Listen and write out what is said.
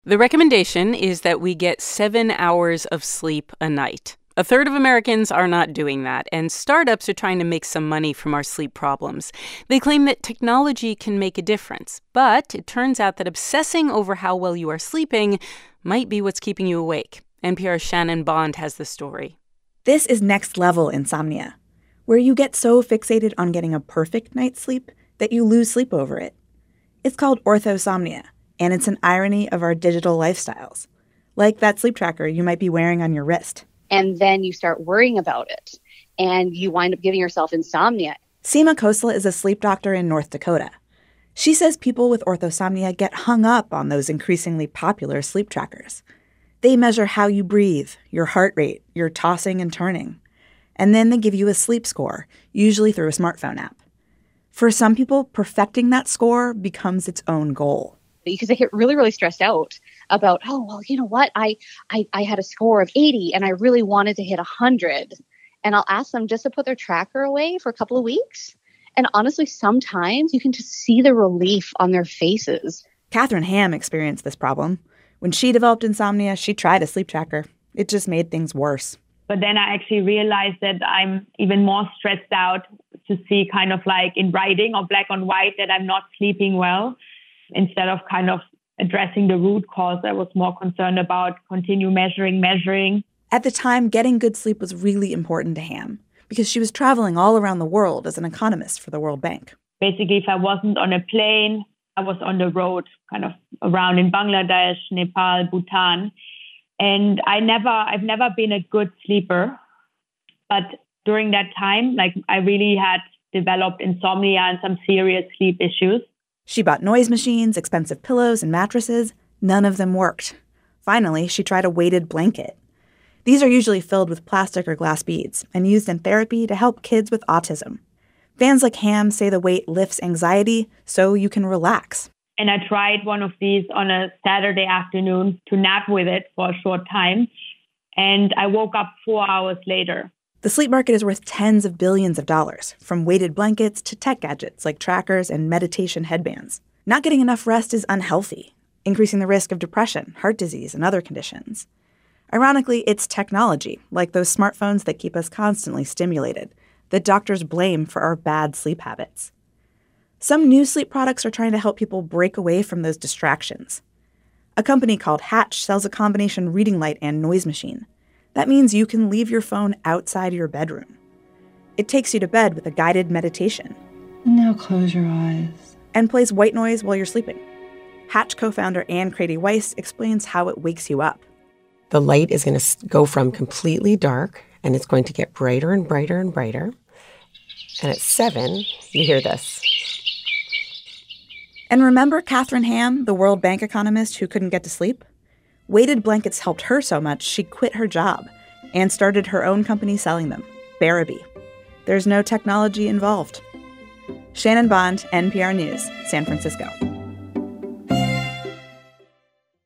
The recommendation is that we get 7 hours of sleep a night. A third of Americans are not doing that, and startups are trying to make some money from our sleep problems. They claim that technology can make a difference, but it turns out that obsessing over how well you are sleeping might be what's keeping you awake. NPR's Shannon Bond has the story. This is next-level insomnia, where you get so fixated on getting a perfect night's sleep that you lose sleep over it. It's called orthosomnia, and it's an irony of our digital lifestyles, like that sleep tracker you might be wearing on your wrist. And then you start worrying about it, and you wind up giving yourself insomnia. Seema Khosla is a sleep doctor in North Dakota. She says people with orthosomnia get hung up on those increasingly popular sleep trackers. They measure how you breathe, your heart rate, your tossing and turning. And then they give you a sleep score, usually through a smartphone app. For some people, perfecting that score becomes its own goal. Because they get really, really stressed out about, oh, well, you know what? I had a score of 80 and I really wanted to hit 100. And I'll ask them just to put their tracker away for a couple of weeks. And honestly, sometimes you can just see the relief on their faces. Katherine Ham experienced this problem. When she developed insomnia, she tried a sleep tracker. It just made things worse. But then I actually realized that I'm even more stressed out to see kind of like in writing or black on white that I'm not sleeping well. Instead of kind of addressing the root cause, I was more concerned about continue measuring. At the time, getting good sleep was really important to Ham because she was traveling all around the world as an economist for the World Bank. Basically, if I wasn't on a plane, I was on the road, kind of around in Bangladesh, Nepal, Bhutan. And I've never been a good sleeper. But during that time, I really had developed insomnia and some serious sleep issues. She bought noise machines, expensive pillows, and mattresses. None of them worked. Finally, she tried a weighted blanket. These are usually filled with plastic or glass beads and used in therapy to help kids with autism. Fans like Ham say the weight lifts anxiety so you can relax. And I tried one of these on a Saturday afternoon to nap with it for a short time. And I woke up 4 hours later. The sleep market is worth tens of billions of dollars, from weighted blankets to tech gadgets like trackers and meditation headbands. Not getting enough rest is unhealthy, increasing the risk of depression, heart disease, and other conditions. Ironically, it's technology, like those smartphones that keep us constantly stimulated, that doctors blame for our bad sleep habits. Some new sleep products are trying to help people break away from those distractions. A company called Hatch sells a combination reading light and noise machine. That means you can leave your phone outside your bedroom. It takes you to bed with a guided meditation. Now close your eyes. And plays white noise while you're sleeping. Hatch co-founder Ann Crady-Weiss explains how it wakes you up. The light is going to go from completely dark, and it's going to get brighter and brighter and brighter. And at 7, you hear this. And remember Katherine Ham, the World Bank economist who couldn't get to sleep? Weighted blankets helped her so much she quit her job and started her own company selling them, Bearaby. There's no technology involved. Shannon Bond, NPR News, San Francisco.